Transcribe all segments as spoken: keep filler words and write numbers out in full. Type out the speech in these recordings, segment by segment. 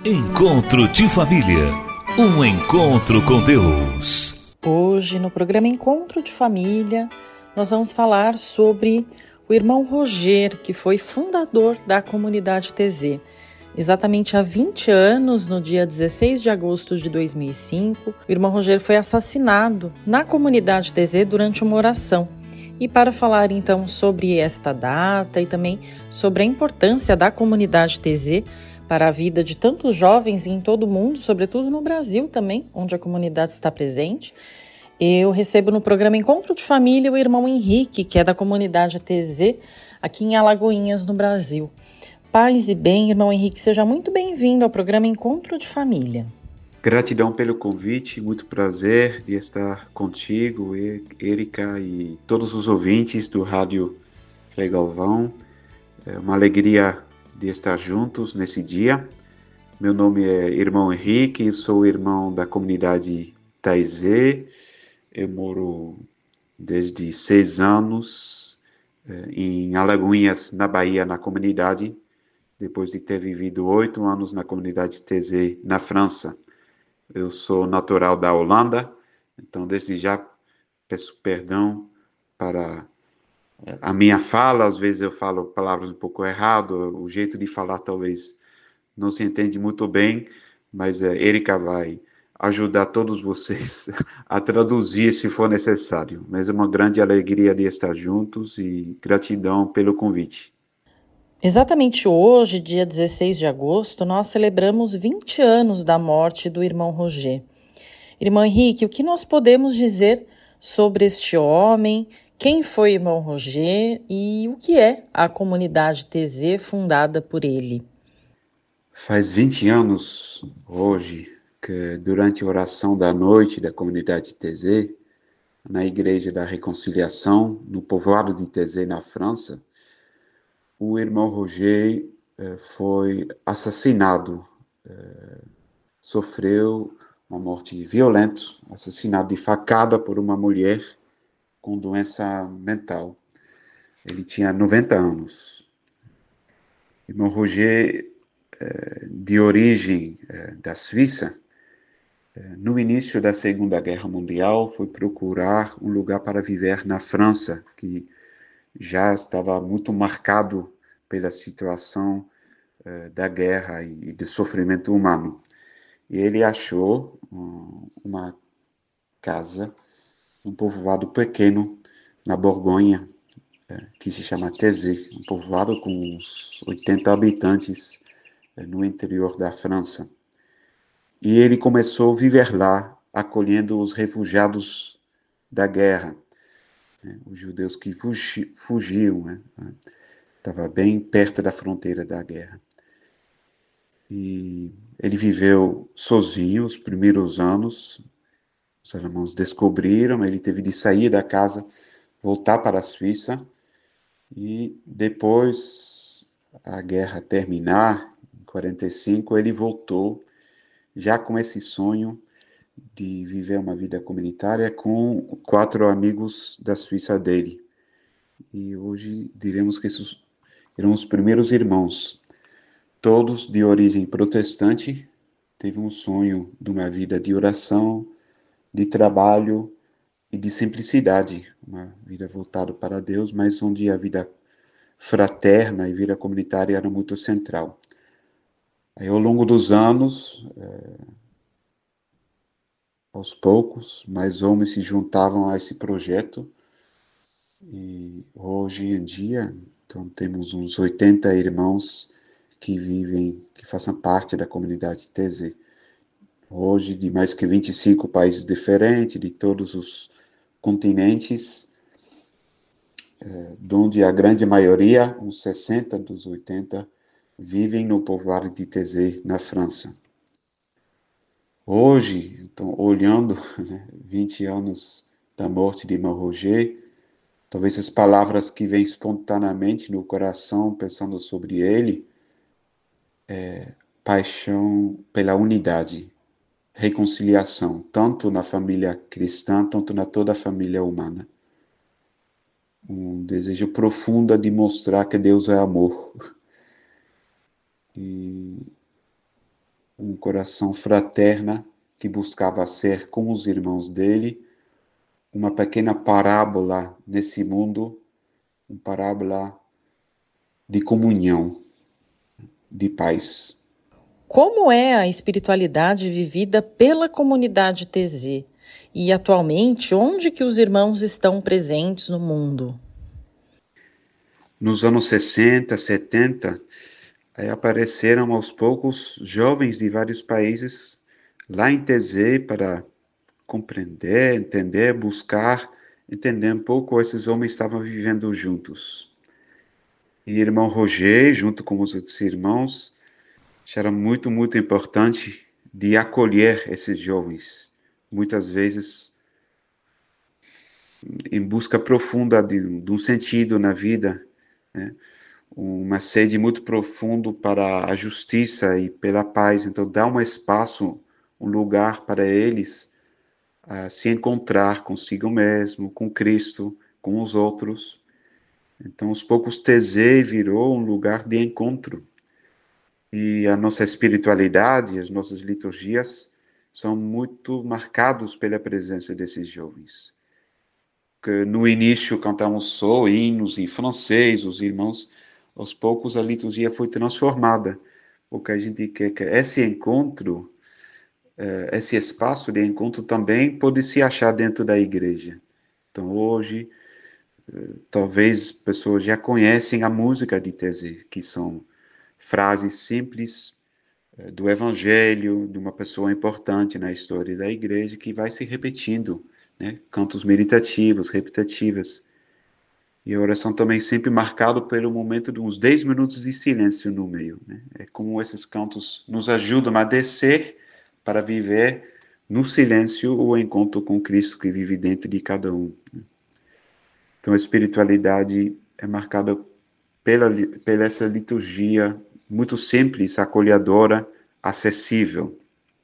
Encontro de Família. Um encontro com Deus. Hoje, no programa Encontro de Família, nós vamos falar sobre o irmão Roger, que foi fundador da comunidade T Z. Exatamente há vinte anos, no dia dezesseis de agosto de dois mil e cinco, o irmão Roger foi assassinado na comunidade T Z durante uma oração. E para falar então sobre esta data e também sobre a importância da comunidade T Z para a vida de tantos jovens em todo o mundo, sobretudo no Brasil também, onde a comunidade está presente, eu recebo no programa Encontro de Família o irmão Henrique, que é da comunidade T Z, aqui em Alagoinhas, no Brasil. Paz e bem, irmão Henrique, seja muito bem-vindo ao programa Encontro de Família. Gratidão pelo convite, muito prazer de estar contigo, Érica, e todos os ouvintes do Rádio Frei Galvão. É uma alegria de estar juntos nesse dia. Meu nome é irmão Henrique, sou irmão da comunidade T Z. Eu moro desde seis anos em Alagoinhas, na Bahia, na comunidade, depois de ter vivido oito anos na comunidade T Z na França. Eu sou natural da Holanda, então desde já peço perdão para a minha fala. Às vezes eu falo palavras um pouco errado, o jeito de falar talvez não se entende muito bem, mas a Érica vai ajudar todos vocês a traduzir se for necessário. Mas é uma grande alegria de estar juntos e gratidão pelo convite. Exatamente hoje, dia dezesseis de agosto, nós celebramos vinte anos da morte do irmão Roger. Irmão Henrique, o que nós podemos dizer sobre este homem? Quem foi o irmão Roger e o que é a comunidade T Z fundada por ele? Faz vinte anos hoje que, durante a oração da noite da comunidade T Z, na Igreja da Reconciliação, no povoado de T Z, na França, o irmão Roger eh, foi assassinado, eh, sofreu uma morte violenta, assassinado de facada por uma mulher com doença mental. Ele tinha noventa anos. O irmão Roger, eh, de origem eh, da Suíça, eh, no início da Segunda Guerra Mundial, foi procurar um lugar para viver na França, que já estava muito marcado pela situação uh, da guerra e, e do sofrimento humano. E ele achou um, uma casa, um povoado pequeno na Borgonha, uh, que se chama T Z, um povoado com uns oitenta habitantes uh, no interior da França. E ele começou a viver lá, acolhendo os refugiados da guerra, né, os judeus que fugi, fugiam, né? Estava bem perto da fronteira da guerra. E ele viveu sozinho os primeiros anos. Os alemães descobriram, ele teve de sair da casa, voltar para a Suíça. E depois a guerra terminar, em quarenta e cinco, ele voltou, já com esse sonho de viver uma vida comunitária com quatro amigos da Suíça dele. E hoje diremos que esses eram os primeiros irmãos, todos de origem protestante. Teve um sonho de uma vida de oração, de trabalho e de simplicidade, uma vida voltada para Deus, mas onde a vida fraterna e vida comunitária era muito central. Aí, ao longo dos anos, é, aos poucos, mais homens se juntavam a esse projeto, e hoje em dia, então, temos uns oitenta irmãos que vivem, que façam parte da comunidade T Z. Hoje, de mais que vinte e cinco países diferentes, de todos os continentes, é, onde a grande maioria, uns sessenta dos oitenta, vivem no povoado de T Z, na França. Hoje, então, olhando, né, vinte anos da morte de irmão Roger, talvez as palavras que vêm espontaneamente no coração, pensando sobre ele, é paixão pela unidade, reconciliação, tanto na família cristã, tanto na toda a família humana. Um desejo profundo de mostrar que Deus é amor. E um coração fraterno que buscava ser como os irmãos dele, uma pequena parábola nesse mundo, uma parábola de comunhão, de paz. Como é a espiritualidade vivida pela comunidade T Z? E atualmente, onde que os irmãos estão presentes no mundo? Nos anos sessenta, setenta, aí apareceram aos poucos jovens de vários países lá em T Z para compreender, entender, buscar, entender um pouco esses homens estavam vivendo juntos. E irmão Roger, junto com os outros irmãos, era muito, muito importante de acolher esses jovens, muitas vezes em busca profunda de, de um sentido na vida, né? Uma sede muito profundo para a justiça e pela paz. Então, dá um espaço, um lugar para eles uh, se encontrar consigo mesmo, com Cristo, com os outros. Então, aos poucos, T Z virou um lugar de encontro. E a nossa espiritualidade, as nossas liturgias são muito marcados pela presença desses jovens. Que no início cantamos só hinos em francês, os irmãos, aos poucos a liturgia foi transformada, porque a gente quer que esse encontro, esse espaço de encontro também pode se achar dentro da igreja. Então hoje, talvez pessoas já conhecem a música de T Z, que são frases simples do Evangelho, de uma pessoa importante na história da igreja, que vai se repetindo, né? Cantos meditativos, repetitivas. E a oração também sempre marcada pelo momento de uns dez minutos de silêncio no meio, né? É como esses cantos nos ajudam a descer para viver no silêncio o encontro com Cristo que vive dentro de cada um. Então a espiritualidade é marcada pela, pela essa liturgia muito simples, acolhedora, acessível.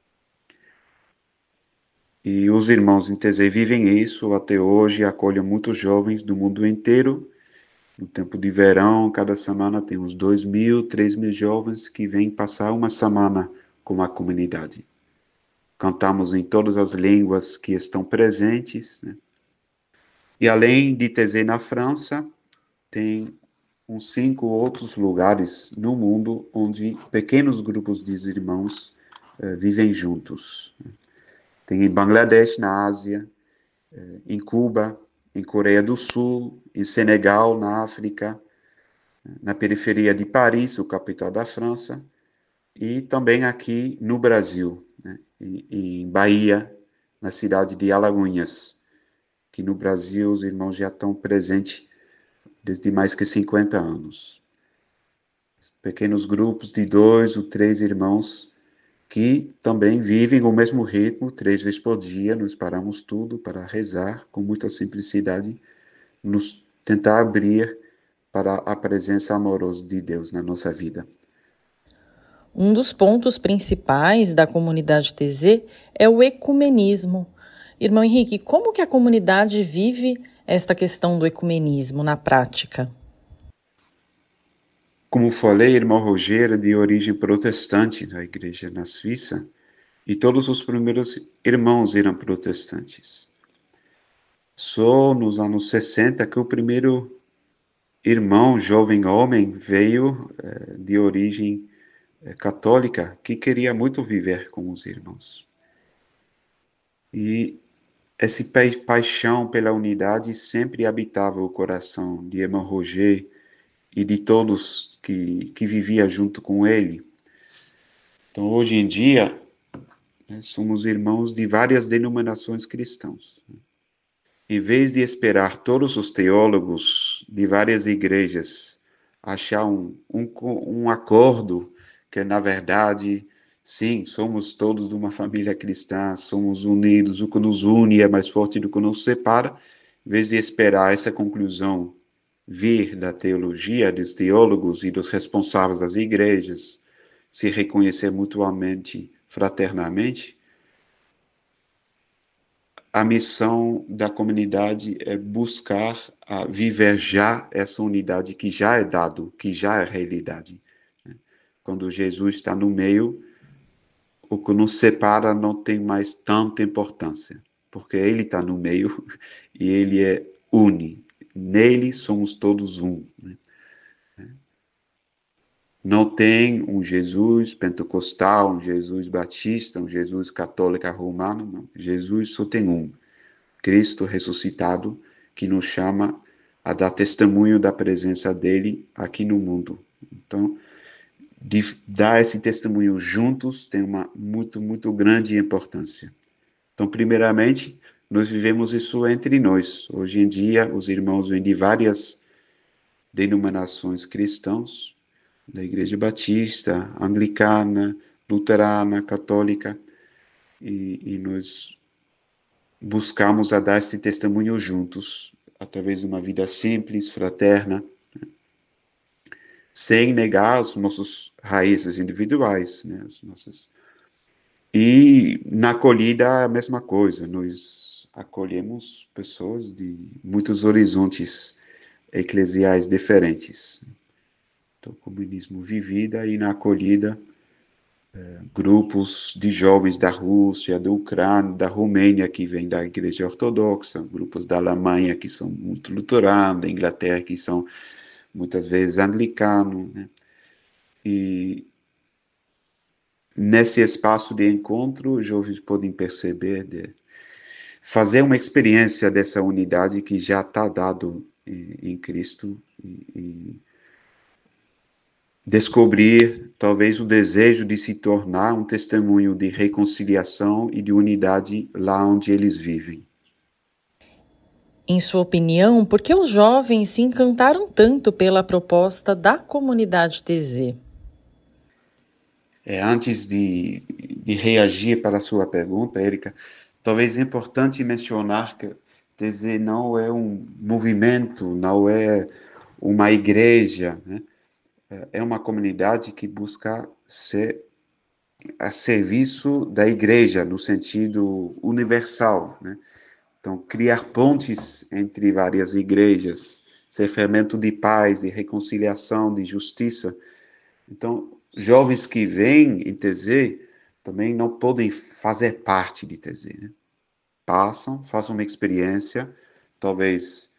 E os irmãos em T Z vivem isso até hoje, acolhem muitos jovens do mundo inteiro. No tempo de verão, cada semana tem uns dois mil, três mil jovens que vêm passar uma semana com a comunidade. Cantamos em todas as línguas que estão presentes, né? E além de T Z na França, tem uns cinco outros lugares no mundo onde pequenos grupos de irmãos uh, vivem juntos. Tem em Bangladesh, na Ásia, uh, em Cuba, em Coreia do Sul, em Senegal, na África, na periferia de Paris, o capital da França, e também aqui no Brasil, né, em, em Bahia, na cidade de Alagoinhas, que no Brasil os irmãos já estão presentes desde mais que cinquenta anos. Pequenos grupos de dois ou três irmãos que também vivem o mesmo ritmo, três vezes por dia, nos paramos tudo para rezar com muita simplicidade, nos tentar abrir para a presença amorosa de Deus na nossa vida. Um dos pontos principais da comunidade T Z é o ecumenismo. Irmão Henrique, como que a comunidade vive esta questão do ecumenismo na prática? Como falei, irmão Roger é de origem protestante na igreja na Suíça, e todos os primeiros irmãos eram protestantes. Só nos anos sessenta que o primeiro irmão, jovem homem, veio eh, de origem eh, católica, que queria muito viver com os irmãos. E esse pa paixão pela unidade sempre habitava o coração de irmão Roger e de todos que, que viviam junto com ele. Então, hoje em dia, né, somos irmãos de várias denominações cristãs. Em vez de esperar todos os teólogos de várias igrejas achar um, um, um acordo que, na verdade, sim, somos todos de uma família cristã, somos unidos, o que nos une é mais forte do que nos separa, em vez de esperar essa conclusão vir da teologia, dos teólogos e dos responsáveis das igrejas, se reconhecer mutuamente, fraternamente, a missão da comunidade é buscar a viver já essa unidade que já é dado, que já é realidade. Quando Jesus está no meio, o que nos separa não tem mais tanta importância, porque Ele está no meio e Ele é une. Nele somos todos um. Né? Não tem um Jesus pentecostal, um Jesus batista, um Jesus católico romano, não. Jesus só tem um. Cristo ressuscitado, que nos chama a dar testemunho da presença dele aqui no mundo. Então, de dar esse testemunho juntos tem uma muito, muito grande importância. Então, primeiramente, nós vivemos isso entre nós. Hoje em dia, os irmãos vêm de várias denominações cristãs, da Igreja Batista, Anglicana, Luterana, Católica, e, e nós buscamos a dar esse testemunho juntos, através de uma vida simples, fraterna, né? Sem negar as nossas raízes individuais, né? As nossas... E na acolhida a mesma coisa, nós acolhemos pessoas de muitos horizontes eclesiais diferentes. Então, comunismo vivida e na acolhida, eh, grupos de jovens da Rússia, da Ucrânia, da Romênia, que vêm da Igreja Ortodoxa, grupos da Alemanha, que são muito luteranos, da Inglaterra, que são muitas vezes anglicanos, né? E nesse espaço de encontro, os jovens podem perceber, de fazer uma experiência dessa unidade que já está dado em, em Cristo e, e descobrir, talvez, o desejo de se tornar um testemunho de reconciliação e de unidade lá onde eles vivem. Em sua opinião, por que os jovens se encantaram tanto pela proposta da comunidade T Z? É, antes de, de reagir para a sua pergunta, Érica, talvez é importante mencionar que T Z não é um movimento, não é uma igreja, né? É uma comunidade que busca ser a serviço da igreja, no sentido universal, né? Então, criar pontes entre várias igrejas, ser fermento de paz, de reconciliação, de justiça. Então, jovens que vêm em T Z também não podem fazer parte de T Z, né? Passam, fazem uma experiência, talvez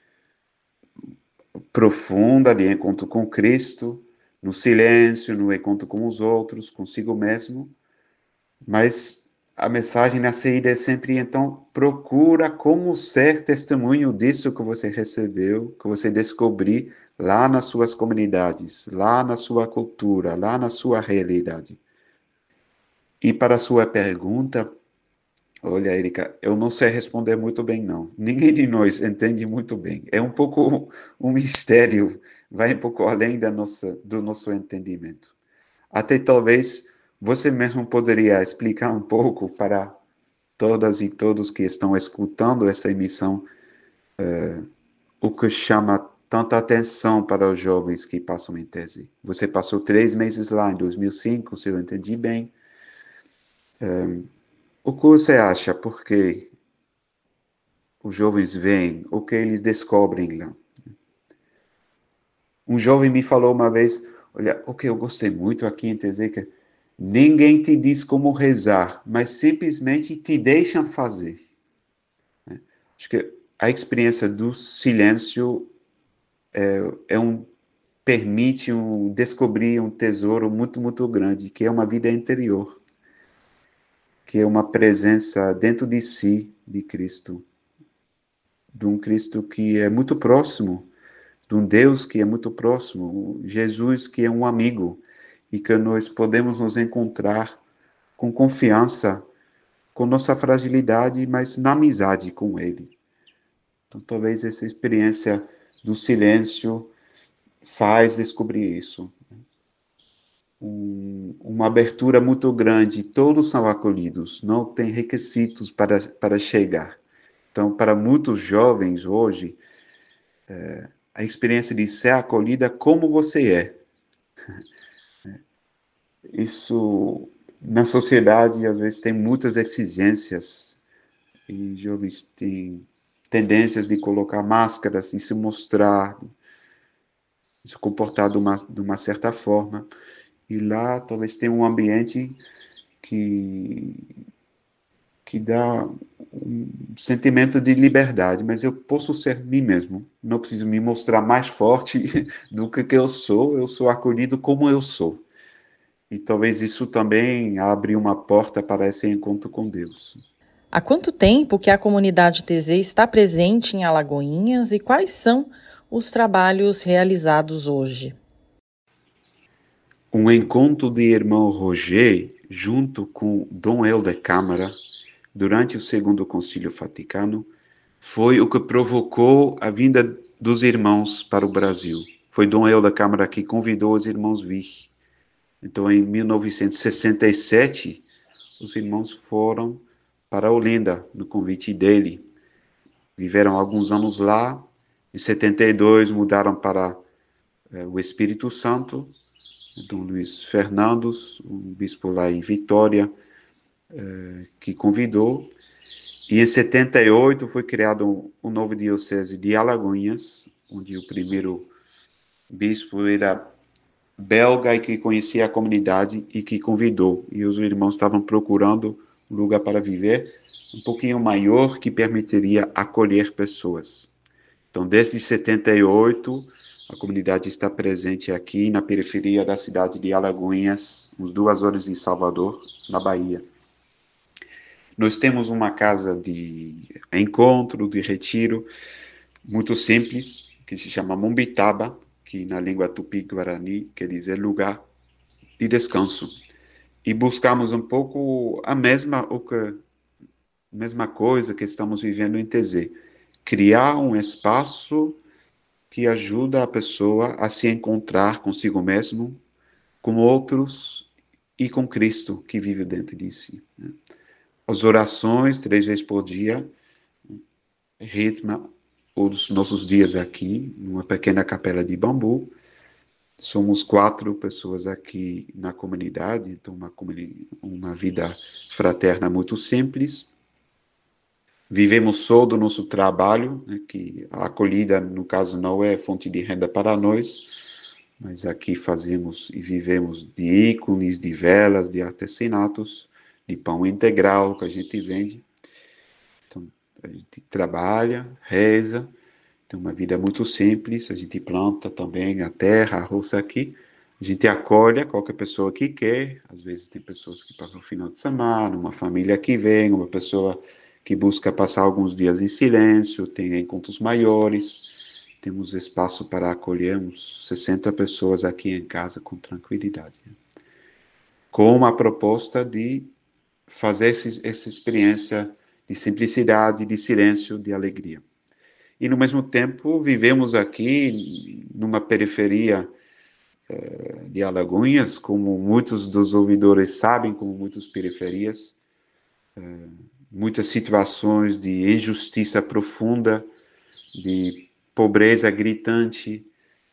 profunda, de encontro com Cristo, no silêncio, no encontro com os outros, consigo mesmo, mas a mensagem na saída é sempre, então, procura como ser testemunho disso que você recebeu, que você descobriu lá nas suas comunidades, lá na sua cultura, lá na sua realidade. E para a sua pergunta, olha, Erika, eu não sei responder muito bem, não. Ninguém de nós entende muito bem. É um pouco um mistério, vai um pouco além da nossa, do nosso entendimento. Até talvez você mesmo poderia explicar um pouco para todas e todos que estão escutando essa emissão, uh, o que chama tanta atenção para os jovens que passam em T Z. Você passou três meses lá em dois mil e cinco, se eu entendi bem. Um, o que você acha? Por que os jovens vêm? O que eles descobrem lá? Um jovem me falou uma vez, olha, o que eu gostei muito aqui em T Z, que ninguém te diz como rezar, mas simplesmente te deixam fazer. Acho que a experiência do silêncio é, é um, permite um, descobrir um tesouro muito, muito grande, que é uma vida interior, que é uma presença dentro de si, de Cristo, de um Cristo que é muito próximo, de um Deus que é muito próximo, Jesus que é um amigo, e que nós podemos nos encontrar com confiança, com nossa fragilidade, mas na amizade com Ele. Então, talvez essa experiência do silêncio faz descobrir isso. Um, uma abertura muito grande, todos são acolhidos, não tem requisitos para, para chegar. Então, para muitos jovens hoje, é, a experiência de ser acolhida como você é. Isso, na sociedade, às vezes, tem muitas exigências, e jovens têm tendências de colocar máscaras, de se mostrar, de se comportar de uma, de uma certa forma, e lá talvez tenha um ambiente que, que dá um sentimento de liberdade, mas eu posso ser mim mesmo, não preciso me mostrar mais forte do que, que eu sou, eu sou acolhido como eu sou. E talvez isso também abra uma porta para esse encontro com Deus. Há quanto tempo que a comunidade T Z está presente em Alagoinhas e quais são os trabalhos realizados hoje? Um encontro de irmão Roger, junto com Dom Helder Câmara, durante o Segundo Concílio Vaticano, foi o que provocou a vinda dos irmãos para o Brasil. Foi Dom Helder Câmara que convidou os irmãos a vir. Então, em mil novecentos e sessenta e sete, os irmãos foram para a Olinda, no convite dele. Viveram alguns anos lá. Em setenta e dois, mudaram para eh, o Espírito Santo. Dom Luiz Fernandes, um bispo lá em Vitória, eh, que convidou. E em setenta e oito foi criado um, um novo diocese de Alagoinhas, onde o primeiro bispo era belga e que conhecia a comunidade e que convidou. E os irmãos estavam procurando um lugar para viver um pouquinho maior que permitiria acolher pessoas. Então, desde setenta e oito, a comunidade está presente aqui na periferia da cidade de Alagoinhas, uns duas horas em Salvador, na Bahia. Nós temos uma casa de encontro, de retiro, muito simples, que se chama Mumbitaba, que na língua tupi-guarani quer dizer lugar de descanso. E buscamos um pouco a mesma, o que, mesma coisa que estamos vivendo em T Z. Criar um espaço que ajuda a pessoa a se encontrar consigo mesmo, com outros e com Cristo que vive dentro de si. As orações, três vezes por dia, ritma os nossos dias aqui, numa pequena capela de bambu. Somos quatro pessoas aqui na comunidade, então uma, uma vida fraterna muito simples. Vivemos só do nosso trabalho, né, que a acolhida, no caso, não é fonte de renda para nós, mas aqui fazemos e vivemos de ícones, de velas, de artesanatos, de pão integral que a gente vende. Então, a gente trabalha, reza, tem uma vida muito simples, a gente planta também a terra, a roça aqui, a gente acolhe qualquer pessoa que quer, às vezes tem pessoas que passam o final de semana, uma família que vem, uma pessoa que busca passar alguns dias em silêncio, tem encontros maiores, temos espaço para acolher uns sessenta pessoas aqui em casa com tranquilidade. Com a proposta de fazer esse, essa experiência de simplicidade, de silêncio, de alegria. E, no mesmo tempo, vivemos aqui numa periferia eh, de Alagoinhas, como muitos dos ouvidores sabem, como muitas periferias, eh, muitas situações de injustiça profunda, de pobreza gritante,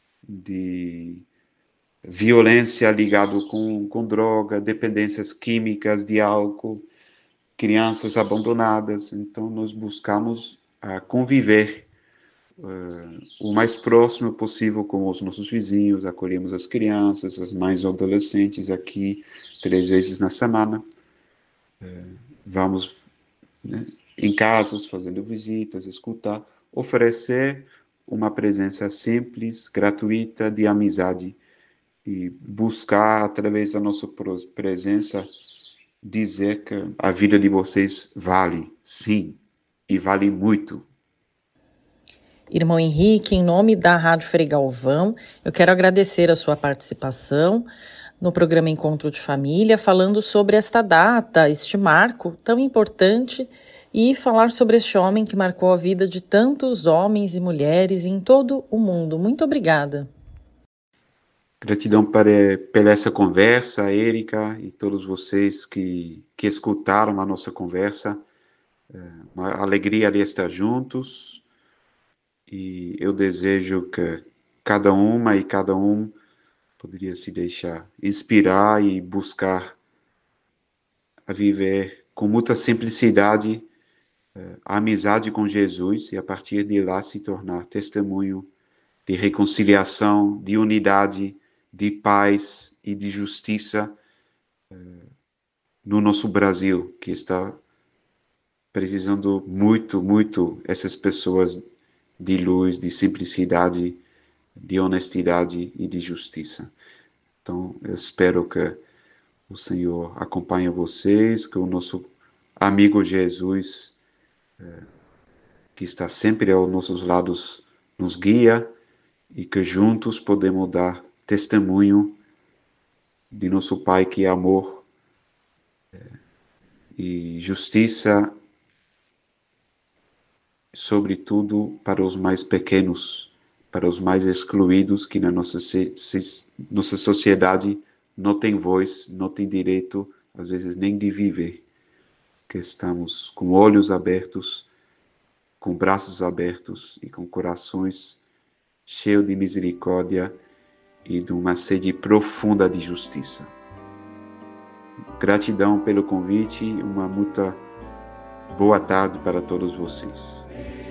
de violência ligada com, com droga, dependências químicas de álcool, crianças abandonadas. Então, nós buscamos a conviver Uh, o mais próximo possível com os nossos vizinhos, acolhemos as crianças, as mães adolescentes aqui três vezes na semana. Uh, vamos né, em casas, fazendo visitas, escutar, oferecer uma presença simples, gratuita, de amizade e buscar, através da nossa presença, dizer que a vida de vocês vale, sim, e vale muito. Irmão Henrique, em nome da Rádio Frei Galvão, eu quero agradecer a sua participação no programa Encontro de Família, falando sobre esta data, este marco tão importante e falar sobre este homem que marcou a vida de tantos homens e mulheres em todo o mundo. Muito obrigada. Gratidão para, pela essa conversa, Érica, e todos vocês que, que escutaram a nossa conversa. É uma alegria ali estar juntos. E eu desejo que cada uma e cada um poderia se deixar inspirar e buscar a viver com muita simplicidade a amizade com Jesus e a partir de lá se tornar testemunho de reconciliação, de unidade, de paz e de justiça no nosso Brasil, que está precisando muito, muito essas pessoas de luz, de simplicidade, de honestidade e de justiça. Então, eu espero que o Senhor acompanhe vocês, que o nosso amigo Jesus, que está sempre aos nossos lados, nos guia e que juntos podemos dar testemunho de nosso Pai que é amor e justiça, sobretudo para os mais pequenos, para os mais excluídos que na nossa, nossa sociedade não tem voz, não tem direito, às vezes nem de viver, que estamos com olhos abertos, com braços abertos e com corações cheios de misericórdia e de uma sede profunda de justiça. Gratidão pelo convite, uma muita boa tarde para todos vocês.